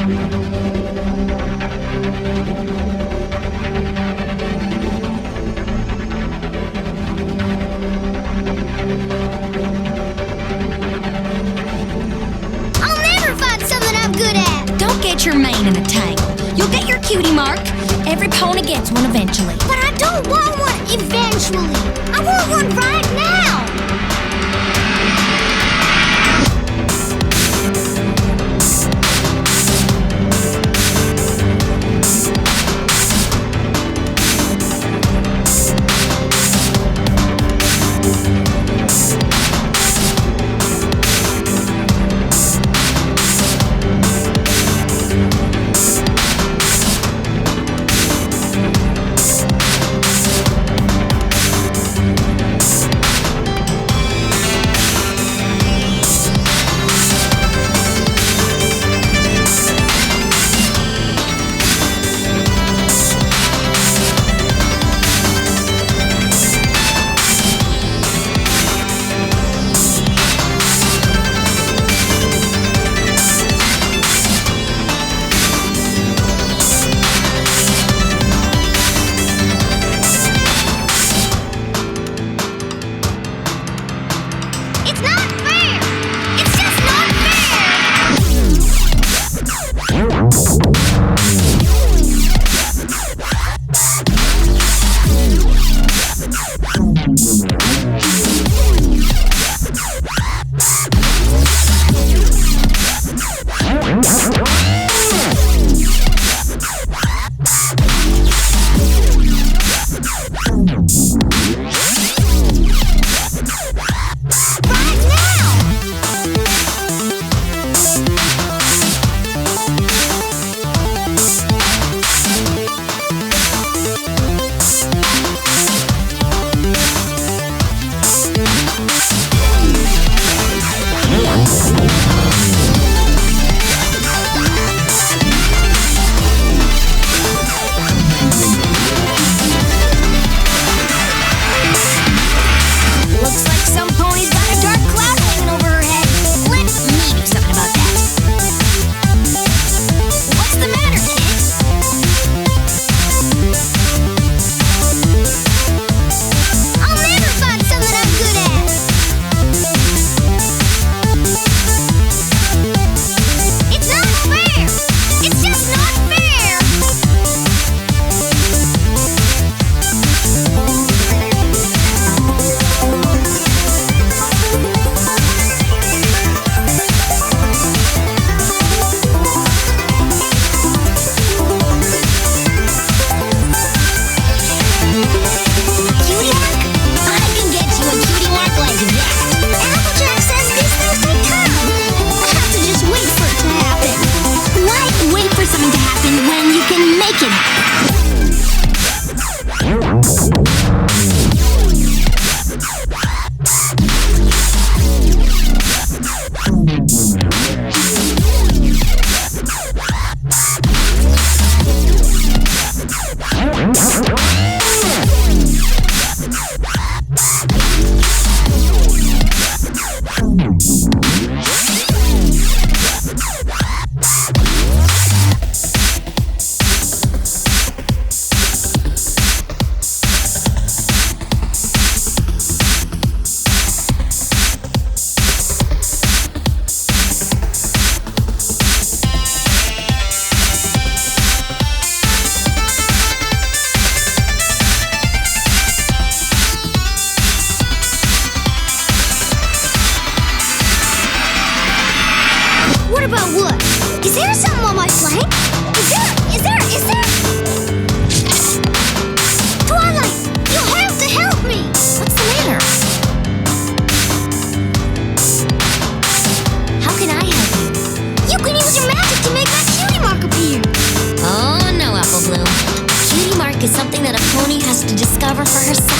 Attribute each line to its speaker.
Speaker 1: I'll never find something I'm good at.
Speaker 2: Don't get your mane in a tangle. You'll get your cutie mark. Every pony gets one eventually.
Speaker 1: But I don't want one eventually. I want one right now. It's not fair. It's just not Looks like some pony's got a dark cloud hanging over her head. Let me do something about that. What's the matter, kid? I'll never find something I'm good at. It's not fair. It's just not fair. Cutie mark? I can get you a cutie mark like that. Applejack says these things take time. I have to just wait for it to happen. Why wait for something to happen when you can make it happen? What about wood? Is there something on my flank? Is there? Twilight, you have to help me! What's the matter? How can I help you? You can use your magic to make that cutie mark appear. Oh no, Apple Bloom. A cutie mark is something that a pony has to discover for herself.